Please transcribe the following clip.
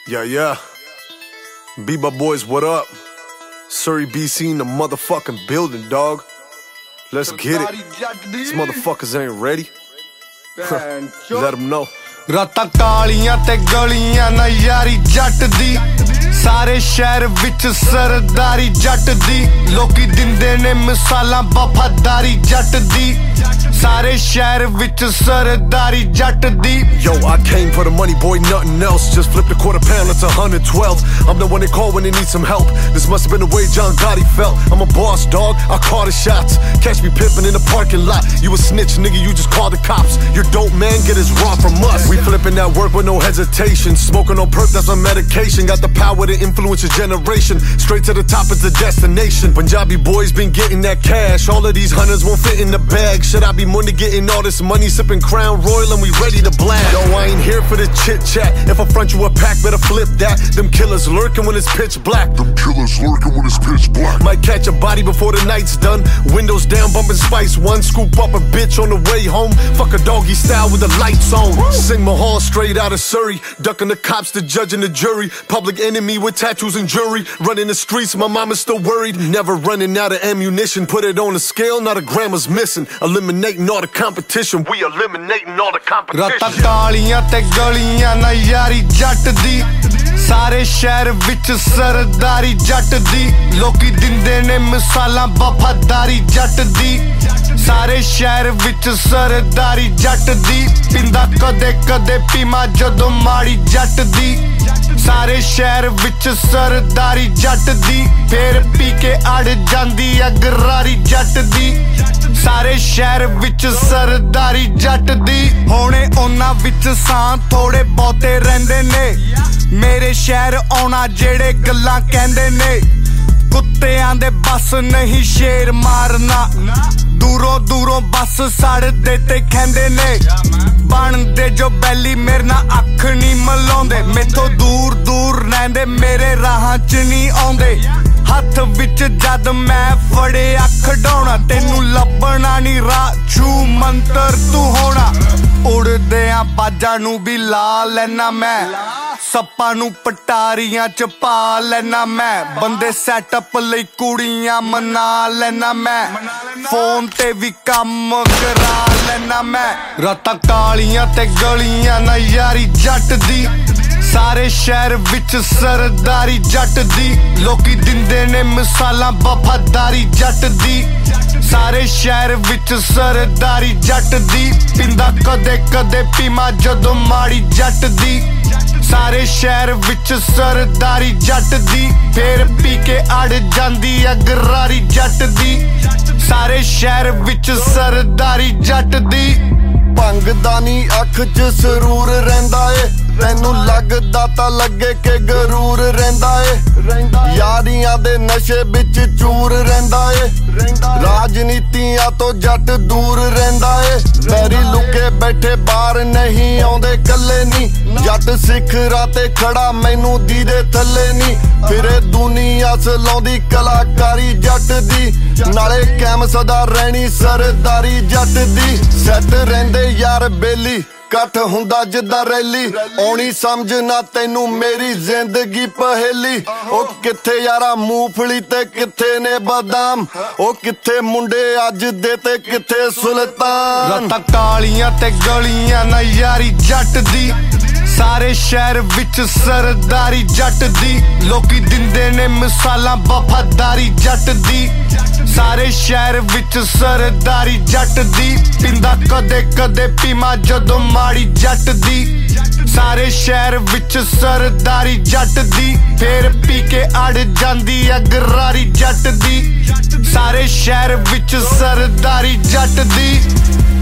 Yeah. Beba boys, what up? Surrey, BC in the motherfucking building, dog. Let's get it. These motherfuckers ain't ready. Let them know. ਰਾਤਾਂ ਕਾਲੀਆਂ ਤੇ ਗਲੀਆਂ ਨਾ ਯਾਰੀ ਜੱਟ ਦੀ, ਸਾਰੇ ਸ਼ਹਿਰ ਵਿੱਚ ਸਰਦਾਰੀ ਜੱਟ ਦੀ, ਲੋਕੀ ਦਿੰਦੇ ਨੇ ਮਿਸਾਲਾਂ ਵਫਾਦਾਰੀ ਜੱਟ ਦੀ, ਸਾਰੇ ਸ਼ਹਿਰ ਵਿੱਚ ਸਰਦਾਰੀ ਜੱਟ ਦੀ. Yo, I came for the money, boy, nothing else. Just flipped a quarter pound, it's 112. I'm the one they call when they need some help. This must have been the way John Gotti felt. I'm a boss, dog, I call the shots. Catch me pimping in the parking lot. You a snitch, nigga, you just call the cops. Your dope man get his raw from us. We flipping that work with no hesitation. Smoking on perk, that's my medication. Got the power to influence a generation. Straight to the top is the destination. Punjabi boys been getting that cash. All of these hunters won't fit in the bag. Should I be money getting all this money? Sipping Crown Royal and we ready to blast. Yo, I ain't here for the chit chat. If I front you a pack, better flip that. Them killers lurking when it's pitch black. Might catch a body before the night's done. Windows down, bumping Spice One. Scoop up a bitch on the way home. Fuck a doggy style with the lights on. Sing Mahal straight out of Surrey. Ducking the cops, the judge and the jury. Public enemy with tattoos and jewelry. Running the streets, my mama's still worried. Never running out of ammunition. Put it on a scale, not a gram is missing. Eliminating all the competition. We eliminating all the competition. ਰਾਤਾਂ ਕਾਲੀਆਂ ਤੇ ਗਲੀਆਂ ਨਾ ਯਾਰੀ ਜੱਟ ਦੀ, ਸਾਰੇ ਸ਼ਹਿਰ ਵਿੱਚ ਸਰਦਾਰੀ ਜੱਟ ਦੀ, ਲੋਕੀ ਦਿੰਦੇ ਨੇ ਮਿਸਾਲਾਂ ਵਫਾਦਾਰੀ ਜੱਟ ਦੀ, ਸਾਰੇ ਸ਼ਹਿਰ ਵਿੱਚ ਸਰਦਾਰੀ ਜੱਟ ਦੀ, ਪਿੰਦਾ ਕਦੇ ਕਦੇ ਪੀਮਾ ਜਦੋਂ ਮਾੜੀ ਜੱਟ ਦੀ, ਸਾਰੇ ਸ਼ਹਿਰ ਵਿੱਚ ਸਰਦਾਰੀ ਜੱਟ ਦੀ, ਫੇਰ ਪੀ ਕੇ ਅੜ ਜਾਂਦੀ ਆ ਗਰਾਰੀ ਜੱਟ ਦੀ, ਸਾਰੇ ਸ਼ਹਿਰ ਵਿੱਚ ਸਰਦਾਰੀ ਜੱਟ ਦੀ. ਹੁਣੇ ਉਹਨਾਂ ਵਿੱਚ ਸਾਂ ਥੋੜੇ ਬਹੁਤੇ ਰਹਿੰਦੇ ਨੇ, ਮੇਰੇ ਸ਼ਹਿਰ ਆਉਣਾ ਜਿਹੜੇ ਗੱਲਾਂ ਕਹਿੰਦੇ ਨੇ, ਕੁੱਤਿਆਂ ਦੇ ਬਸ ਨਹੀਂ ਸ਼ੇਰ ਮਾਰਨਾ, ਦੂਰੋਂ ਦੂਰੋਂ ਬਸ ਸੜਦੇ ਤੇ ਕਹਿੰਦੇ ਨੇ, ਬਣਦੇ ਜੋ ਬੈਲੀ ਮੇਰੇ ਨਾਲ ਅੱਖ ਨਹੀਂ ਮਲਾਉਂਦੇ, ਮੈਥੋਂ ਦੂਰ ਦੂਰ ਰਹਿੰਦੇ ਮੇਰੇ ਰਾਹਾਂ 'ਚ ਨਹੀਂ ਆਉਂਦੇ, ਹੱਥ ਵਿੱਚ ਜਦ ਮੈਂ ਫੜਿਆ ਖਡਾਉਣਾ, ਤੈਨੂੰ ਲੱਭਣਾ ਨਹੀਂ ਰਾਹ ਛੂ ਮੰਤਰ ਤੂੰ ਹੋਣਾ, ਉੜਦੇ ਆ ਬਾਜਾਂ ਨੂੰ ਵੀ ਲਾ ਲੈਣਾ ਮੈਂ, ਸੱਪਾਂ ਨੂੰ ਪਟਾਰੀਆਂ 'ਚ ਪਾ ਲੈਣਾ ਮੈਂ, ਬੰਦੇ ਸੈਟਅਪ ਲਈ ਕੁੜੀਆਂ ਮਨਾ ਲੈਣਾ ਮੈਂ, ਫੋਨ ਤੇ ਵੀ ਕੰਮ ਕਰਾ ਲੈਣਾ ਮੈਂ. ਰਾਤਾਂ ਕਾਲੀਆਂ ਤੇ ਗਲੀਆਂ ਨਾ ਯਾਰੀ ਜੱਟ ਦੀ, ਸਾਰੇ ਸ਼ਹਿਰ ਵਿੱਚ ਸਰਦਾਰੀ ਜੱਟ ਦੀ, ਲੋਕੀ ਦਿੰਦੇ ਨੇ ਮਿਸਾਲਾਂ ਵਫਾਦਾਰੀ ਜੱਟ ਦੀ, ਸਾਰੇ ਸ਼ਹਿਰ ਵਿੱਚ ਸਰਦਾਰੀ ਜੱਟ ਦੀ, ਪਿੰਦਾ ਕਦੇ ਕਦੇ ਪੀਮਾ ਜਦੋਂ ਮਾੜੀ ਜੱਟ ਦੀ, ਸਾਰੇ ਸ਼ਹਿਰ ਵਿੱਚ ਸਰਦਾਰੀ ਜੱਟ ਦੀ, ਫੇਰ ਪੀ ਕੇ ਅੜ ਜਾਂਦੀ ਆ ਗਰਾਰੀ ਜੱਟ ਦੀ, ਸਾਰੇ ਸ਼ਹਿਰ ਵਿੱਚ ਸਰਦਾਰੀ ਜੱਟ ਦੀ. ਭੰਗ ਦਾ ਨੀ ਅੱਖ 'ਚ ਸਰੂਰ ਰਹਿੰਦਾ ਏ, ਤੈਨੂੰ ਲੱਗਦਾ ਤਾਂ ਲੱਗੇ ਕਿ ਗਰੂਰ ਰਹਿੰਦਾ ਏ, ਯਾਰੀਆਂ ਦੇ ਨਸ਼ੇ ਵਿੱਚ ਚੂਰ ਰਹਿੰਦਾ ਏ, ਰਾਜਨੀਤੀਆਂ ਤੋਂ ਜੱਟ ਦੂਰ ਰਹਿੰਦਾ ਏ, ਪੈਰੀ ਲੁਕੇ ਬੈਠੇ ਬਾਹਰ ਨਹੀਂ ਆਉਂਦੇ ਕੱਲੇ ਨੀ, ਜੱਟ ਸਿਖਰਾਂ ਤੇ ਖੜਾ ਮੈਨੂੰ ਦੀਦੇ ਥੱਲੇ ਨੀ, ਫਿਰੇ ਦੁਨੀਆ ਸਲਾਉਂਦੀ ਕਲਾਕਾਰੀ ਜੱਟ ਦੀ, ਨਾਲੇ ਕੈਮ ਸਦਾ ਰਹਿਣੀ ਸਰਦਾਰੀ ਜੱਟ ਦੀ, ਸੈੱਟ ਰਹਿੰਦੇ ਯਾਰ ਬੇਲੀ ਕੱਠ ਹੁੰਦਾ ਜਿੱਦਾਂ ਰੈਲੀ, ਆਉਣੀ ਸਮਝ ਨਾ ਤੈਨੂੰ ਮੇਰੀ ਜ਼ਿੰਦਗੀ ਪਹੇਲੀ, ਉਹ ਕਿੱਥੇ ਯਾਰਾ ਮੂੰਗਫਲੀ ਤੇ ਕਿੱਥੇ ਨੇ ਬਾਦਾਮ, ਉਹ ਕਿੱਥੇ ਮੁੰਡੇ ਅੱਜ ਦੇ ਤੇ ਕਿੱਥੇ ਸੁਲਤਾਨ. ਰਾਤਾਂ ਕਾਲੀਆਂ ਤੇ ਗਲੀਆਂ ਨਾ ਯਾਰੀ ਜੱਟ ਦੀ, ਸਾਰੇ ਸ਼ਹਿਰ ਵਿੱਚ ਸਰਦਾਰੀ ਜੱਟ ਦੀ, ਲੋਕੀ ਦਿੰਦੇ ਨੇ ਮਿਸਾਲਾਂ ਵਫਾਦਾਰੀ ਜੱਟ ਦੀ, ਸਾਰੇ ਸ਼ਹਿਰ ਵਿੱਚ ਸਰਦਾਰੀ ਜੱਟ ਦੀ, ਪਿੰਦਾ ਕਦੇ ਕਦੇ ਪੀਮਾ ਜਦੋਂ ਮਾੜੀ ਜੱਟ ਦੀ, ਸਾਰੇ ਸ਼ਹਿਰ ਵਿੱਚ ਸਰਦਾਰੀ ਜੱਟ ਦੀ, ਫੇਰ ਪੀ ਕੇ ਅੜ ਜਾਂਦੀ ਆ ਗਰਾਰੀ ਜੱਟ ਦੀ, ਸਾਰੇ ਸ਼ਹਿਰ ਵਿੱਚ ਸਰਦਾਰੀ ਜੱਟ ਦੀ.